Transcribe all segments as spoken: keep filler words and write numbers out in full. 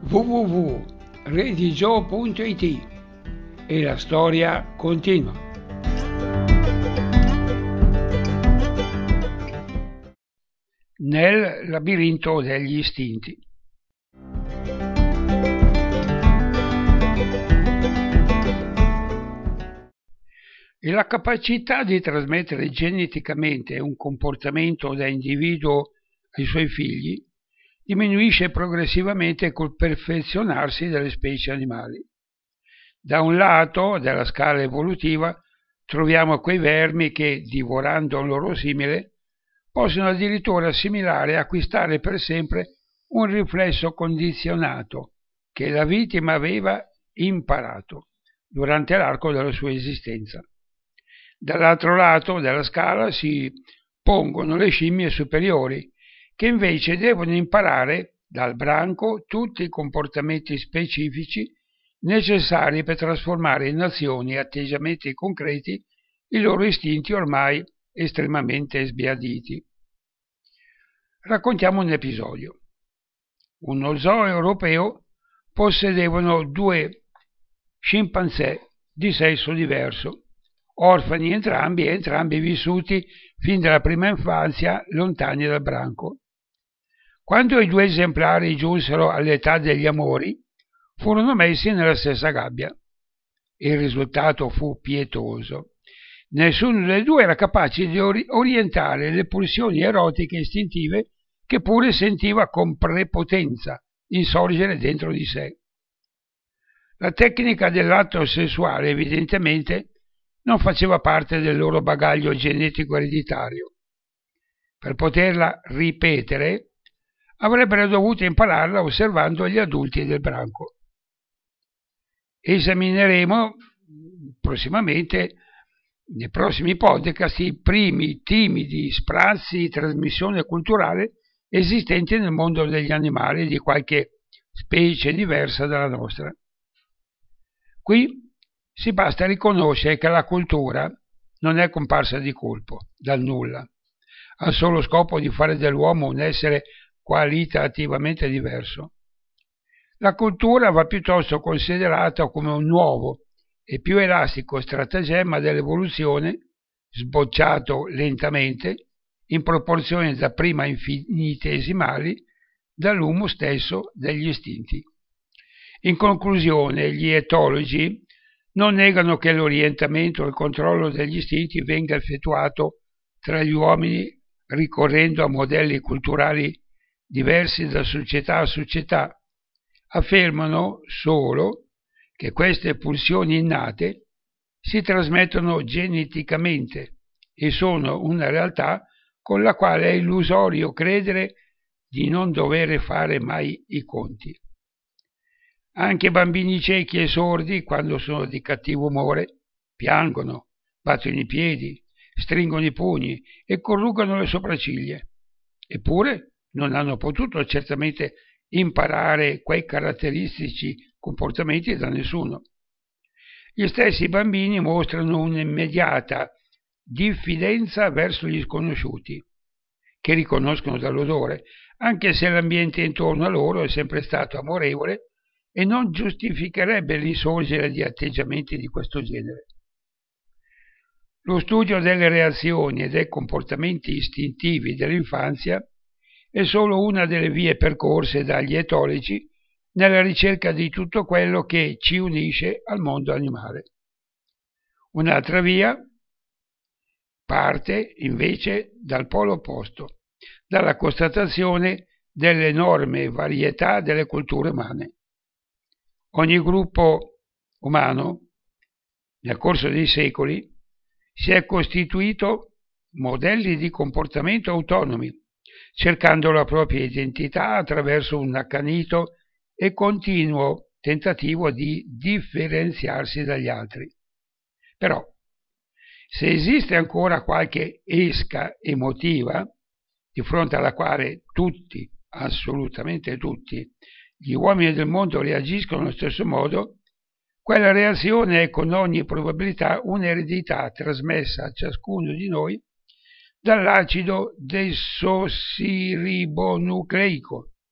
w w w punto redigio punto it e la storia continua. Nel labirinto degli istinti. E la capacità di trasmettere geneticamente un comportamento da individuo ai suoi figli diminuisce progressivamente col perfezionarsi delle specie animali. Da un lato della scala evolutiva troviamo quei vermi che, divorando un loro simile, possono addirittura assimilare e acquistare per sempre un riflesso condizionato che la vittima aveva imparato durante l'arco della sua esistenza. Dall'altro lato della scala si pongono le scimmie superiori, che invece devono imparare dal branco tutti i comportamenti specifici necessari per trasformare in azioni e atteggiamenti concreti i loro istinti ormai estremamente sbiaditi. Raccontiamo un episodio. Uno zoo europeo possedevano due scimpanzé di sesso diverso, orfani entrambi e entrambi vissuti fin dalla prima infanzia lontani dal branco. Quando i due esemplari giunsero all'età degli amori, furono messi nella stessa gabbia. Il risultato fu pietoso. Nessuno dei due era capace di ori- orientare le pulsioni erotiche istintive che pure sentiva con prepotenza insorgere dentro di sé. La tecnica dell'atto sessuale evidentemente non faceva parte del loro bagaglio genetico ereditario. Per poterla ripetere, avrebbero dovuto impararla osservando gli adulti del branco. Esamineremo prossimamente, nei prossimi podcast, i primi timidi sprazzi di trasmissione culturale esistenti nel mondo degli animali di qualche specie diversa dalla nostra. Qui si basta riconoscere che la cultura non è comparsa di colpo, dal nulla, al solo scopo di fare dell'uomo un essere qualitativamente diverso. La cultura va piuttosto considerata come un nuovo e più elastico stratagemma dell'evoluzione, sbocciato lentamente, in proporzioni dapprima infinitesimali, dall'uomo stesso degli istinti. In conclusione, gli etologi non negano che l'orientamento e il controllo degli istinti venga effettuato tra gli uomini ricorrendo a modelli culturali diversi da società a società. Affermano solo che queste pulsioni innate si trasmettono geneticamente e sono una realtà con la quale è illusorio credere di non dover fare mai i conti. Anche bambini ciechi e sordi, quando sono di cattivo umore, piangono, battono i piedi, stringono i pugni e corrugano le sopracciglia. Eppure non hanno potuto certamente imparare quei caratteristici comportamenti da nessuno. Gli stessi bambini mostrano un'immediata diffidenza verso gli sconosciuti, che riconoscono dall'odore, anche se l'ambiente intorno a loro è sempre stato amorevole e non giustificherebbe l'insorgere di atteggiamenti di questo genere. Lo studio delle reazioni e dei comportamenti istintivi dell'infanzia è solo una delle vie percorse dagli etologi nella ricerca di tutto quello che ci unisce al mondo animale. Un'altra via parte invece dal polo opposto, dalla constatazione dell'enorme varietà delle culture umane. Ogni gruppo umano, nel corso dei secoli, si è costituito modelli di comportamento autonomi, cercando la propria identità attraverso un accanito e continuo tentativo di differenziarsi dagli altri. Però, se esiste ancora qualche esca emotiva di fronte alla quale tutti, assolutamente tutti, gli uomini del mondo reagiscono allo stesso modo, quella reazione è con ogni probabilità un'eredità trasmessa a ciascuno di noi dall'acido desossiribonucleico,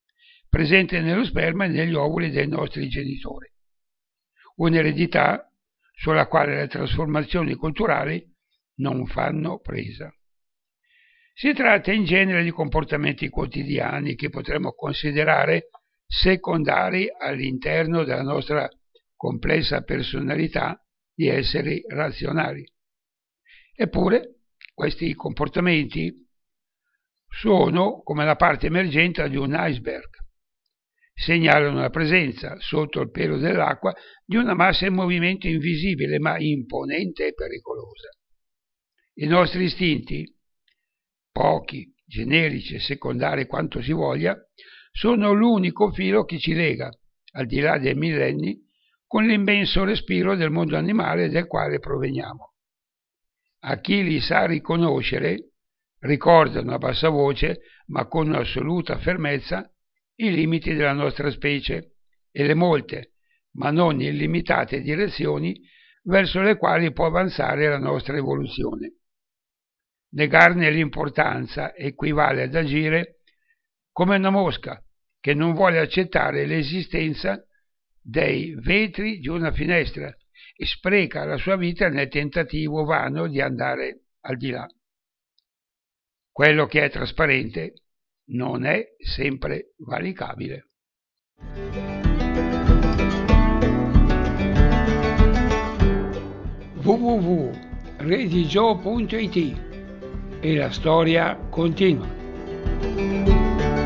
presente nello sperma e negli ovuli dei nostri genitori. Un'eredità sulla quale le trasformazioni culturali non fanno presa. Si tratta in genere di comportamenti quotidiani che potremmo considerare secondari all'interno della nostra complessa personalità di esseri razionali. Eppure questi comportamenti sono come la parte emergente di un iceberg. Segnalano la presenza, sotto il pelo dell'acqua, di una massa in movimento invisibile ma imponente e pericolosa. I nostri istinti, pochi, generici e secondari quanto si voglia, sono l'unico filo che ci lega, al di là dei millenni, con l'immenso respiro del mondo animale del quale proveniamo. A chi li sa riconoscere, ricordano a bassa voce, ma con assoluta fermezza, i limiti della nostra specie e le molte, ma non illimitate direzioni verso le quali può avanzare la nostra evoluzione. Negarne l'importanza equivale ad agire come una mosca che non vuole accettare l'esistenza dei vetri di una finestra e spreca la sua vita nel tentativo vano di andare al di là. Quello che è trasparente non è sempre valicabile. w w w punto redigio punto it e la storia continua.